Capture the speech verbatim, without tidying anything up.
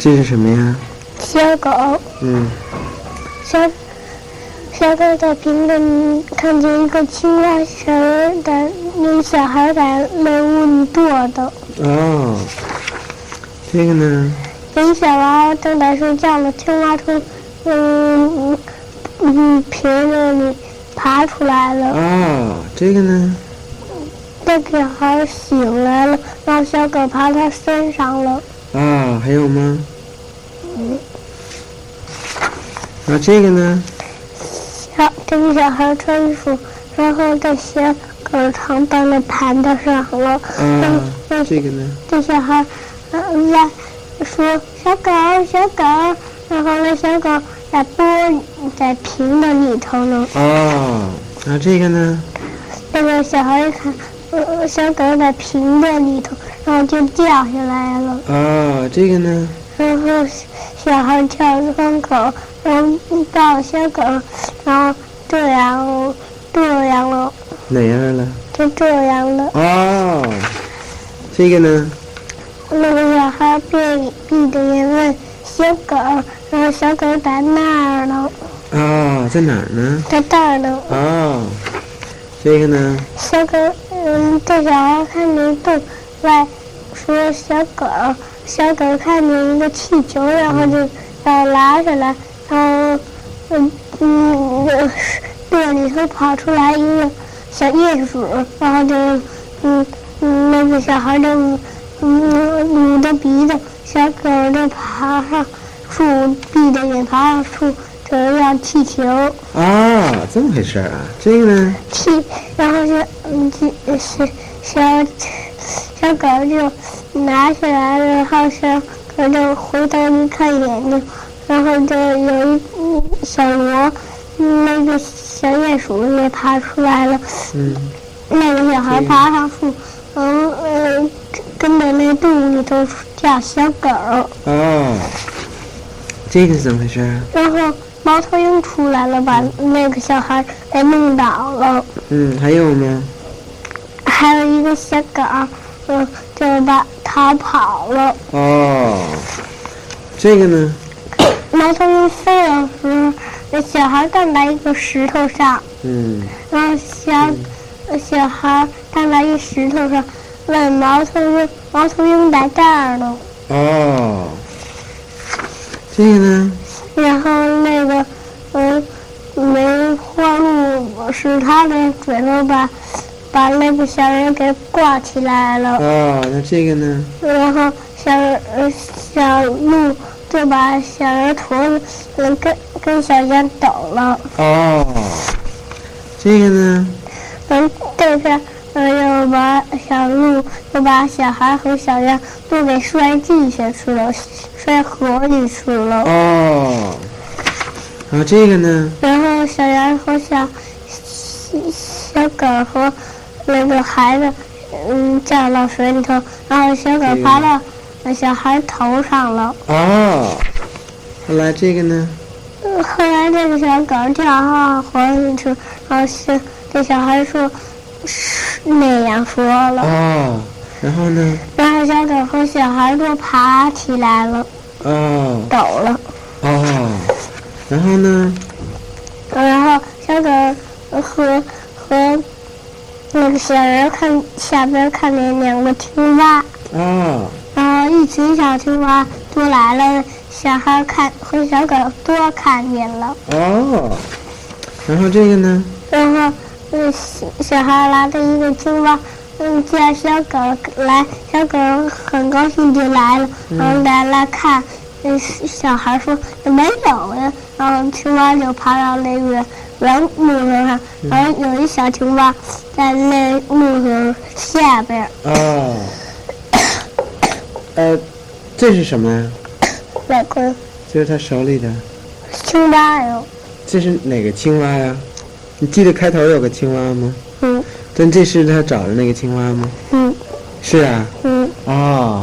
这是什么呀？ 小狗。 嗯。 小小狗在屏里看见一个青蛙，小人在那小孩在那屋里躲的。 哦，这个呢？ 有小娃正在睡觉了，青蛙从嗯嗯瓶子里爬出来了。 哦，这个呢？ 这个小孩醒来了，然后小狗爬他身上了。 啊，还有吗？ 嗯。 那这个呢？ 小这个小孩穿衣服，然后这小狗躺到了盘子上了。 啊，这个呢？ 这小孩嗯来说小狗小狗，然后那小狗在玻在瓶的里头呢。 哦，那这个呢？ 那个小孩一看，呃，小狗在瓶的里头，然后就掉下来了。 哦，这个呢？ 然后小孩跳窗口，然后抱小狗，然后这样这样了。 哪样了？ 就这样了。 哦，这个呢？ 那个小孩闭闭着眼问小狗，然后小狗在那儿呢。 啊、哦，在哪儿呢？ 在这儿呢。 哦，这个呢？ 小狗，嗯，这小孩看见洞外，说小狗，小狗看见一个气球，然后就要拉下来，然后，嗯嗯，这里头跑出来一个小鼹鼠，然后就，嗯嗯，那个小孩就，嗯，捂着鼻子，小狗就爬上树，闭着眼爬上树。这样气球啊，这么回事啊？这个呢？ 气，然后就嗯，是小小狗就拿起来了，然后小狗就回头一看眼睛，然后就有一小螺，那个小鼹鼠也爬出来了。 嗯。 那个小孩爬上树，嗯嗯，跟着那洞里头叫小狗。 哦，这个是怎么回事啊？ 然后。猫头鹰出来了，把那个小孩给弄倒了。 嗯，还有吗？ 还有一个小狗，嗯，就把逃跑了。 哦，这个呢？ 猫头鹰飞的时候，那小孩站在一个石头上。 嗯。 然后小、嗯、小孩站在一石头上，问猫头鹰：“猫头鹰在这儿呢。” 哦，这个呢？ 然后那个，嗯，梅花鹿是他的嘴巴把把那个小人给挂起来了。 哦，那这个呢？ 然后小呃小鹿就把小人驮着，嗯，跟跟小羊走了。 哦，这个呢？ 嗯，这边嗯又把小鹿又把小孩和小羊都给摔地下去了。摔河里去了。 哦，然后这个呢？ 然后小羊和小小狗和那个孩子，嗯，掉到水里头，然后小狗爬到小孩头上了。 哦，后来这个呢？ 后来这个小狗掉到河里去，然后小这小孩说那样说了。 哦。然后呢？ 然后小狗和小孩都爬起来了。 哦。 走了。 哦。然后呢？ 然后小狗和和那个小人看下边看见两个青蛙。 哦。 然后一群小青蛙都来了，小孩看和小狗都看见了。 哦。然后这个呢？ 然后嗯，小孩拿着一个青蛙。嗯，叫小狗来，小狗很高兴就来了，然后来来看，嗯，小孩说没有呀，然后青蛙就爬到那个圆木头上，然后有一小青蛙在那木头下边。 哦。呃，这是什么呀？ 老公。 这是他手里的。 青蛙呀。 这是哪个青蛙呀？你记得开头有个青蛙吗？ 嗯。 但这是他找的那个青蛙吗？ 嗯。 是啊。 嗯。 哦。